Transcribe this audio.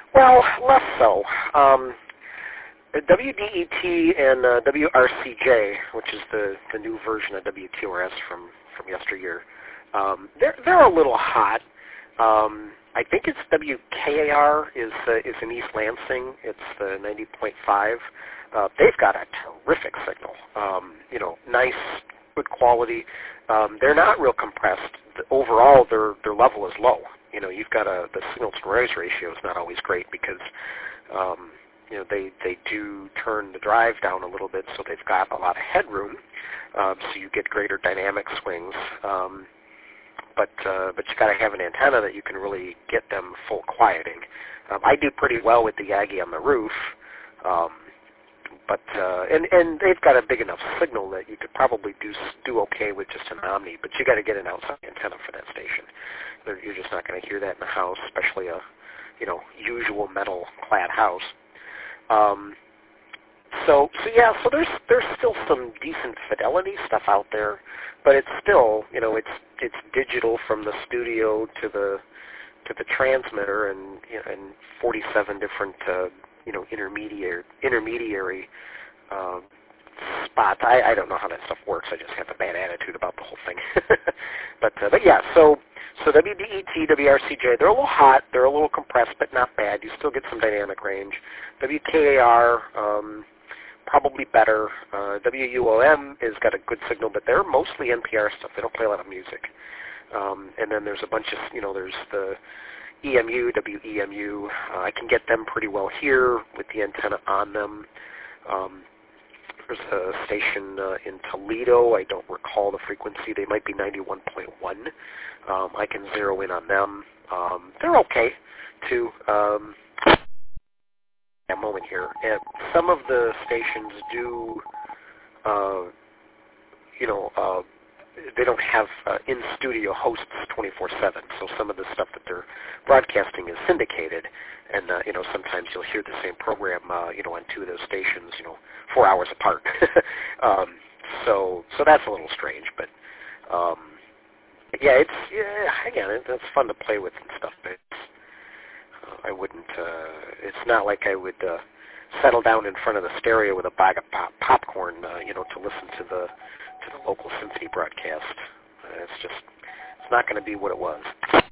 Well, less so. WDET and WRCJ, which is the new version of WTORS from yesteryear, they're a little hot. I think it's WKAR is in East Lansing. It's the 90.5. They've got a terrific signal. Nice, good quality. They're not real compressed. Overall, their level is low. You've got the signal to noise ratio is not always great because they do turn the drive down a little bit, so they've got a lot of headroom, so you get greater dynamic swings. But you got to have an antenna that you can really get them full quieting. I do pretty well with the Yagi on the roof, and they've got a big enough signal that you could probably do okay with just an Omni. But you got to get an outside antenna for that station. You're just not going to hear that in the house, especially a usual metal clad house. So there's still some decent fidelity stuff out there, but it's still it's digital from the studio to the transmitter and 47 different intermediary spots. I don't know how that stuff works. I just have a bad attitude about the whole thing. but yeah, so WDET, WRCJ, they're a little hot, they're a little compressed, but not bad. You still get some dynamic range. WKAR, probably better. WUOM has got a good signal, but they're mostly NPR stuff. They don't play a lot of music. And then there's a bunch of, there's the EMU, WEMU. I can get them pretty well here with the antenna on them. There's a station in Toledo. I don't recall the frequency. They might be 91.1. I can zero in on them. They're okay, too. A moment here. And some of the stations do, they don't have in-studio hosts 24/7. So some of the stuff that they're broadcasting is syndicated, and sometimes you'll hear the same program, on two of those stations, 4 hours apart. So that's a little strange, but yeah, it's fun to play with and stuff. But I wouldn't. It's not like I would settle down in front of the stereo with a bag of popcorn, to listen to the local symphony broadcast. It's not going to be what it was.